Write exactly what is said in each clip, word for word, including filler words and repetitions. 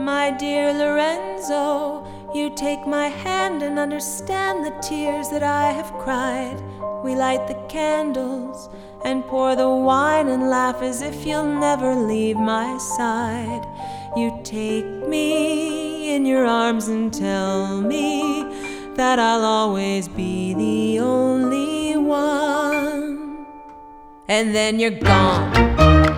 My dear Lorenzo, you take my hand and understand the tears that I have cried. We light the candles and pour the wine and laugh as if you'll never leave my side. You take me in your arms and tell me that I'll always be the only one. And then you're gone.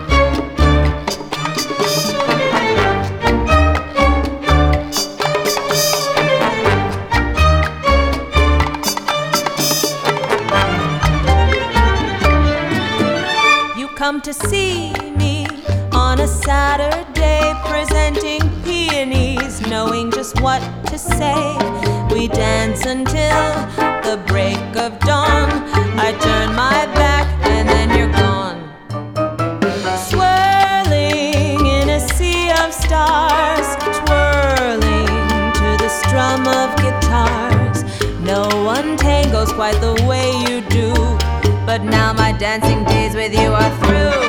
Come to see me on a Saturday, presenting peonies, knowing just what to say. We dance until the break of dawn. I turn my back and then you're gone. Swirling in a sea of stars, twirling to the strum of guitars. No one tangles quite the way you do, but now my dancing days with you are through.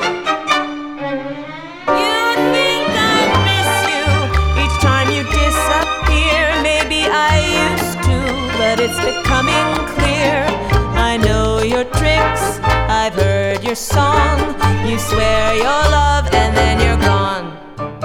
You'd think I'd miss you each time you disappear. Maybe I used to, but it's becoming clear. I know your tricks, I've heard your song. You swear your love and then you're gone.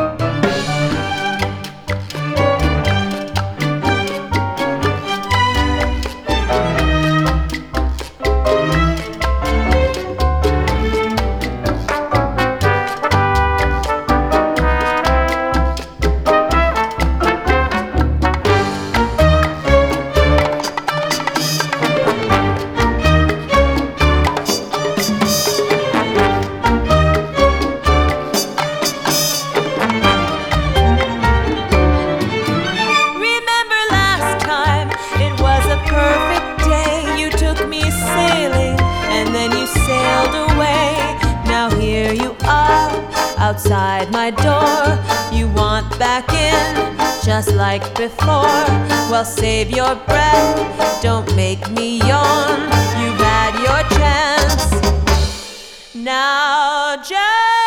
Outside my door, you want back in, just like before. Well, save your breath, don't make me yawn. You've had your chance, now just